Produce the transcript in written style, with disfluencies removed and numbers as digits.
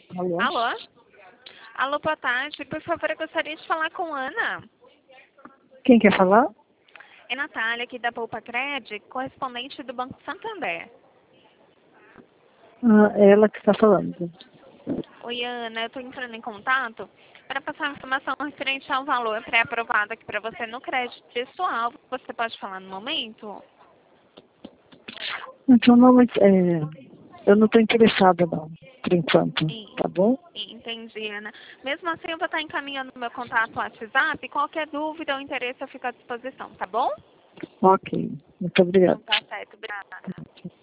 Alô? Alô? Alô, boa tarde. Por favor, eu gostaria de falar com Ana. Quem quer falar? É Natália, aqui da Poupa Cred, correspondente do Banco Santander. É ela que está falando. Oi, Ana, eu estou entrando em contato para passar uma informação referente ao valor pré-aprovado aqui para você no crédito pessoal. Você pode falar no momento? Então, não, mas, eu não estou interessada, não, por enquanto. Sim, Tá bom? entendi, Ana. Mesmo assim, eu vou estar encaminhando meu contato no WhatsApp. Qualquer dúvida ou interesse, eu fico à disposição, tá bom? Ok. Muito Então, obrigada. tá certo. Obrigada.